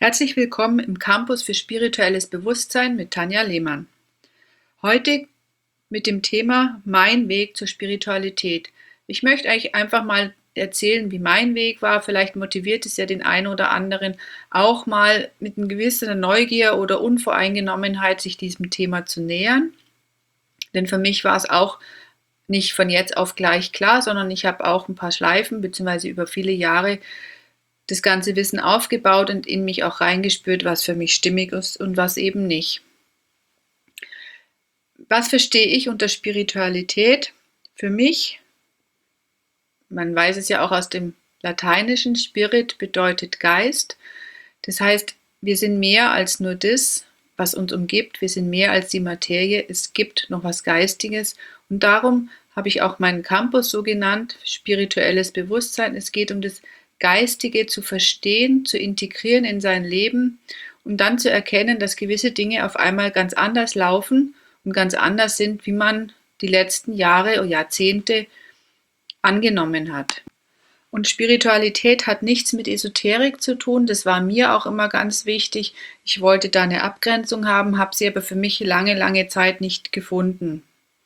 Herzlich willkommen im Campus für spirituelles Bewusstsein mit Tanja Lehmann. Heute mit dem Thema Mein Weg zur Spiritualität. Ich möchte euch einfach mal erzählen, wie mein Weg war. Vielleicht motiviert es ja den einen oder anderen auch mal mit einer gewissen Neugier oder Unvoreingenommenheit sich diesem Thema zu nähern. Denn für mich war es auch nicht von jetzt auf gleich klar, sondern ich habe auch ein paar Schleifen bzw. über viele Jahre das ganze Wissen aufgebaut und in mich auch reingespürt, was für mich stimmig ist und was eben nicht. Was verstehe ich unter Spiritualität? Für mich, man weiß es ja auch aus dem Lateinischen, Spirit bedeutet Geist. Das heißt, wir sind mehr als nur das, was uns umgibt. Wir sind mehr als die Materie. Es gibt noch was Geistiges. Und darum habe ich auch meinen Campus so genannt, spirituelles Bewusstsein. Es geht um das Geistige zu verstehen, zu integrieren in sein Leben und dann zu erkennen, dass gewisse Dinge auf einmal ganz anders laufen und ganz anders sind, wie man die letzten Jahre oder Jahrzehnte angenommen hat. Und Spiritualität hat nichts mit Esoterik zu tun. Das war mir auch immer ganz wichtig. Ich wollte da eine Abgrenzung haben, habe sie aber für mich lange, lange Zeit nicht gefunden.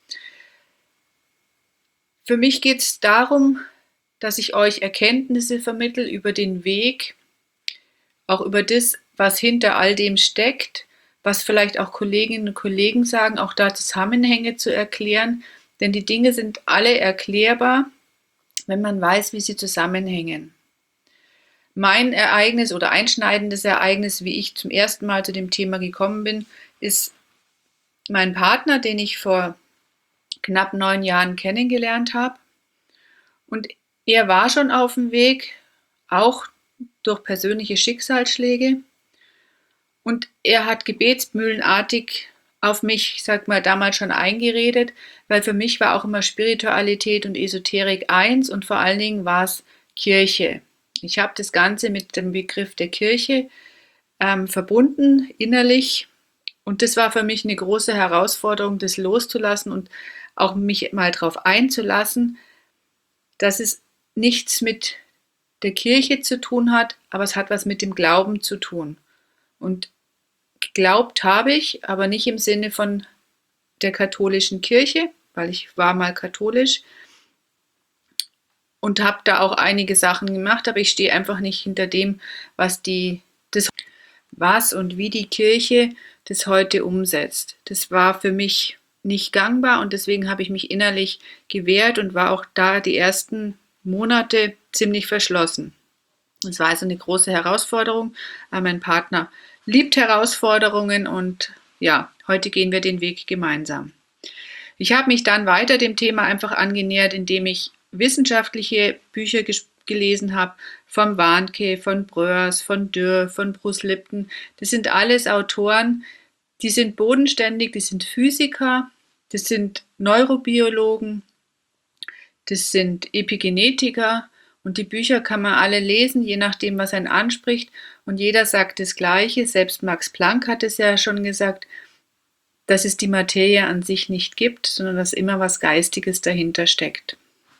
Für mich geht es darum, dass ich euch Erkenntnisse vermittle über den Weg, auch über das, was hinter all dem steckt, was vielleicht auch Kolleginnen und Kollegen sagen, auch da Zusammenhänge zu erklären, denn die Dinge sind alle erklärbar, wenn man weiß, wie sie zusammenhängen. Mein Ereignis oder einschneidendes Ereignis, wie ich zum ersten Mal zu dem Thema gekommen bin, ist mein Partner, den ich vor knapp 9 Jahren kennengelernt habe. Und er war schon auf dem Weg, auch durch persönliche Schicksalsschläge. Und er hat gebetsmühlenartig auf mich, ich sag mal, damals schon eingeredet, weil für mich war auch immer Spiritualität und Esoterik eins und vor allen Dingen war es Kirche. Ich habe das Ganze mit dem Begriff der Kirche verbunden, innerlich. Und das war für mich eine große Herausforderung, das loszulassen und auch mich mal darauf einzulassen, dass es nichts mit der Kirche zu tun hat, aber es hat was mit dem Glauben zu tun. Und geglaubt habe ich, aber nicht im Sinne von der katholischen Kirche, weil ich war mal katholisch und habe da auch einige Sachen gemacht, aber ich stehe einfach nicht hinter dem, was und wie die Kirche das heute umsetzt. Das war für mich nicht gangbar und deswegen habe ich mich innerlich gewehrt und war auch da die ersten Monate ziemlich verschlossen. Es war also eine große Herausforderung, aber mein Partner liebt Herausforderungen und ja, heute gehen wir den Weg gemeinsam. Ich habe mich dann weiter dem Thema einfach angenähert, indem ich wissenschaftliche Bücher gelesen habe, von Warnke, von Bröers, von Dürr, von Bruce Lipton. Das sind alles Autoren, die sind bodenständig, die sind Physiker, das sind Neurobiologen, das sind Epigenetiker und die Bücher kann man alle lesen, je nachdem, was einen anspricht und jeder sagt das Gleiche. Selbst Max Planck hat es ja schon gesagt, dass es die Materie an sich nicht gibt, sondern dass immer was Geistiges dahinter steckt.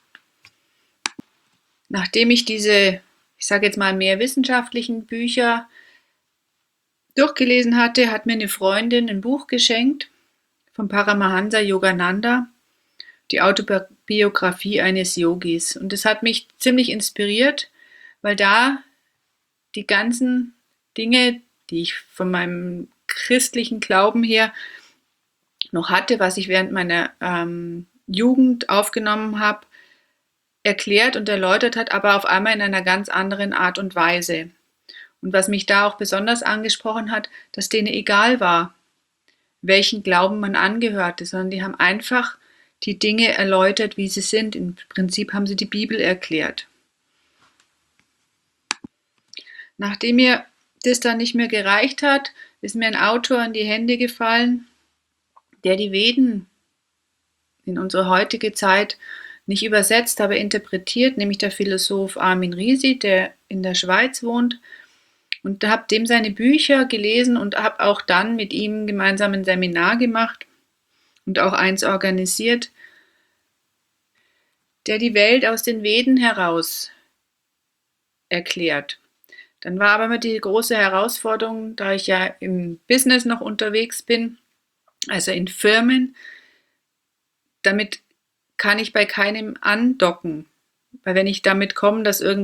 Nachdem ich diese, ich sage jetzt mal mehr wissenschaftlichen Bücher durchgelesen hatte, hat mir eine Freundin ein Buch geschenkt von Paramahansa Yogananda, die Autobiografie eines Yogis. Und das hat mich ziemlich inspiriert, weil da die ganzen Dinge, die ich von meinem christlichen Glauben her noch hatte, was ich während meiner Jugend aufgenommen habe, erklärt und erläutert hat, aber auf einmal in einer ganz anderen Art und Weise. Und was mich da auch besonders angesprochen hat, dass denen egal war, welchen Glauben man angehörte, sondern die haben einfach die Dinge erläutert, wie sie sind. Im Prinzip haben sie die Bibel erklärt. Nachdem mir das dann nicht mehr gereicht hat, ist mir ein Autor in die Hände gefallen, der die Veden in unsere heutige Zeit nicht übersetzt, aber interpretiert, nämlich der Philosoph Armin Risi, der in der Schweiz wohnt. Und habe dem seine Bücher gelesen und habe auch dann mit ihm gemeinsam ein Seminar gemacht und auch eins organisiert, der die Welt aus den Veden heraus erklärt. Dann war aber immer die große Herausforderung, da ich ja im Business noch unterwegs bin, also in Firmen, damit kann ich bei keinem andocken. Weil wenn ich damit komme,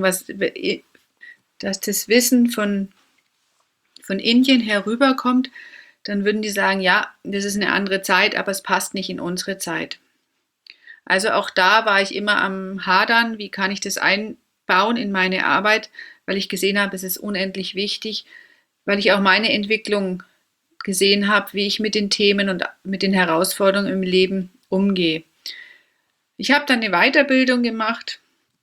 dass das Wissen von Indien herüberkommt, dann würden die sagen, ja, das ist eine andere Zeit, aber es passt nicht in unsere Zeit. Also auch da war ich immer am Hadern, wie kann ich das einbauen in meine Arbeit, weil ich gesehen habe, es ist unendlich wichtig, weil ich auch meine Entwicklung gesehen habe, wie ich mit den Themen und mit den Herausforderungen im Leben umgehe. Ich habe dann eine Weiterbildung gemacht,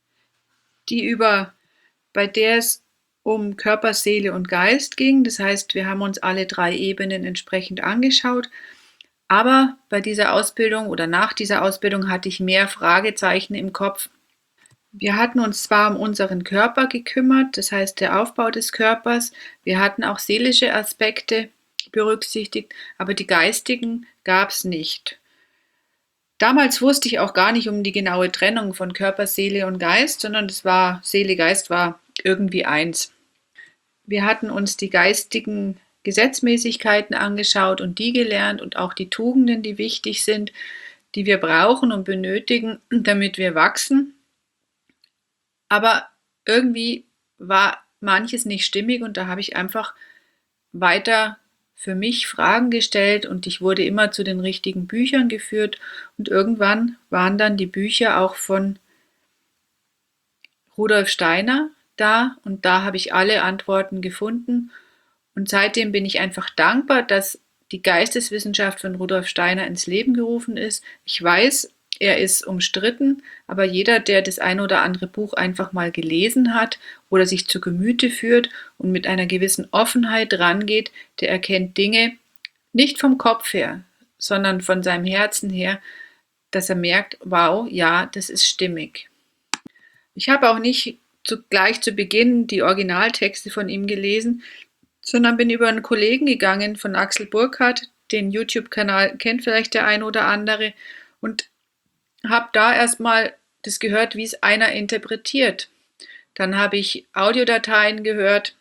bei der es um Körper, Seele und Geist ging. Das heißt, wir haben uns alle 3 Ebenen entsprechend angeschaut. Aber bei dieser Ausbildung oder nach dieser Ausbildung hatte ich mehr Fragezeichen im Kopf. Wir hatten uns zwar um unseren Körper gekümmert, das heißt der Aufbau des Körpers, wir hatten auch seelische Aspekte berücksichtigt, aber die geistigen gab es nicht. Damals wusste ich auch gar nicht um die genaue Trennung von Körper, Seele und Geist, sondern Seele, Geist war irgendwie eins. Wir hatten uns die geistigen Gesetzmäßigkeiten angeschaut und die gelernt und auch die Tugenden, die wichtig sind, die wir brauchen und benötigen, damit wir wachsen. Aber irgendwie war manches nicht stimmig und da habe ich einfach weiter für mich Fragen gestellt und ich wurde immer zu den richtigen Büchern geführt und irgendwann waren dann die Bücher auch von Rudolf Steiner da und da habe ich alle Antworten gefunden und seitdem bin ich einfach dankbar, dass die Geisteswissenschaft von Rudolf Steiner ins Leben gerufen ist. Ich weiß, er ist umstritten, aber jeder, der das ein oder andere Buch einfach mal gelesen hat oder sich zu Gemüte führt und mit einer gewissen Offenheit rangeht, der erkennt Dinge nicht vom Kopf her, sondern von seinem Herzen her, dass er merkt, wow, ja, das ist stimmig. Ich habe auch nicht gleich zu Beginn die Originaltexte von ihm gelesen, sondern bin über einen Kollegen gegangen von Axel Burkhardt, den YouTube-Kanal kennt vielleicht der ein oder andere, und habe da erstmal das gehört, wie es einer interpretiert. Dann habe ich Audiodateien gehört,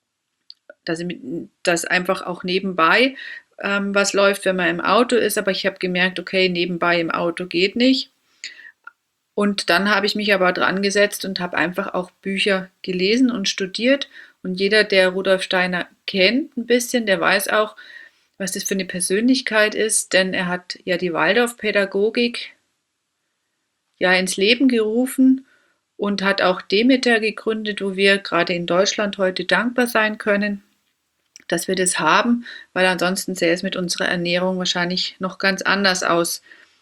dass einfach auch nebenbei was läuft, wenn man im Auto ist, aber ich habe gemerkt, okay, nebenbei im Auto geht nicht. Und dann habe ich mich aber dran gesetzt und habe einfach auch Bücher gelesen und studiert. Und jeder, der Rudolf Steiner kennt ein bisschen, der weiß auch, was das für eine Persönlichkeit ist, denn er hat ja die Waldorfpädagogik ja ins Leben gerufen und hat auch Demeter gegründet, wo wir gerade in Deutschland heute dankbar sein können, dass wir das haben, weil ansonsten sähe es mit unserer Ernährung wahrscheinlich noch ganz anders aus.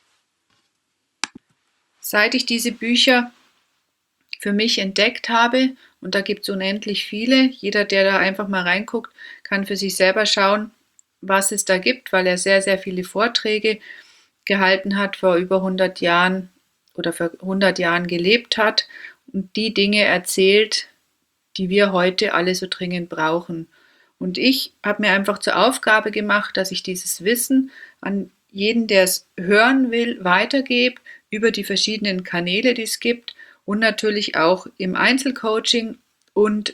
Seit ich diese Bücher für mich entdeckt habe, und da gibt es unendlich viele, jeder, der da einfach mal reinguckt, kann für sich selber schauen, was es da gibt, weil er sehr, sehr viele Vorträge gehalten hat vor über 100 Jahren oder vor 100 Jahren gelebt hat und die Dinge erzählt, die wir heute alle so dringend brauchen. Und ich habe mir einfach zur Aufgabe gemacht, dass ich dieses Wissen an jeden, der es hören will, weitergebe über die verschiedenen Kanäle, die es gibt und natürlich auch im Einzelcoaching und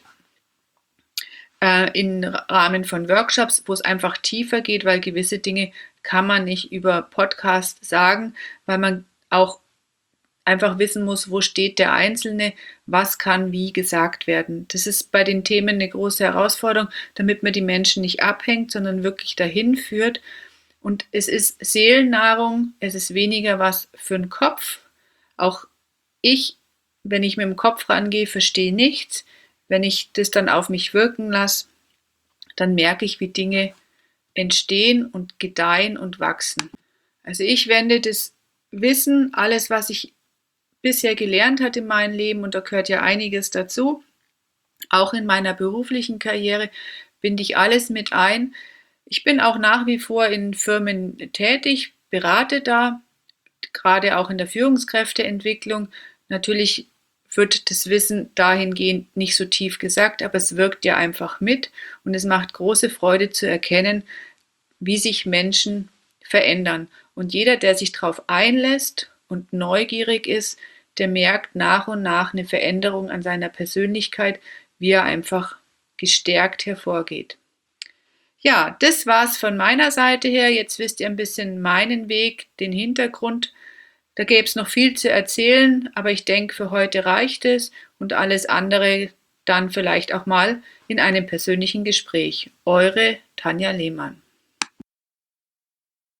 im Rahmen von Workshops, wo es einfach tiefer geht, weil gewisse Dinge kann man nicht über Podcast sagen, weil man auch einfach wissen muss, wo steht der Einzelne, was kann wie gesagt werden. Das ist bei den Themen eine große Herausforderung, damit man die Menschen nicht abhängt, sondern wirklich dahin führt. Und es ist Seelennahrung, es ist weniger was für den Kopf. Auch ich, wenn ich mit dem Kopf rangehe, verstehe nichts. Wenn ich das dann auf mich wirken lasse, dann merke ich, wie Dinge entstehen und gedeihen und wachsen. Also ich wende das Wissen, alles, was ich bisher gelernt hat in meinem Leben, und da gehört ja einiges dazu, auch in meiner beruflichen Karriere, binde ich alles mit ein. Ich bin auch nach wie vor in Firmen tätig, berate da, gerade auch in der Führungskräfteentwicklung. Natürlich wird das Wissen dahingehend nicht so tief gesagt, aber es wirkt ja einfach mit und es macht große Freude zu erkennen, wie sich Menschen verändern. Und jeder, der sich darauf einlässt und neugierig ist, der merkt nach und nach eine Veränderung an seiner Persönlichkeit, wie er einfach gestärkt hervorgeht. Ja, das war's von meiner Seite her. Jetzt wisst ihr ein bisschen meinen Weg, den Hintergrund. Da gäbe es noch viel zu erzählen, aber ich denke, für heute reicht es und alles andere dann vielleicht auch mal in einem persönlichen Gespräch. Eure Tanja Lehmann.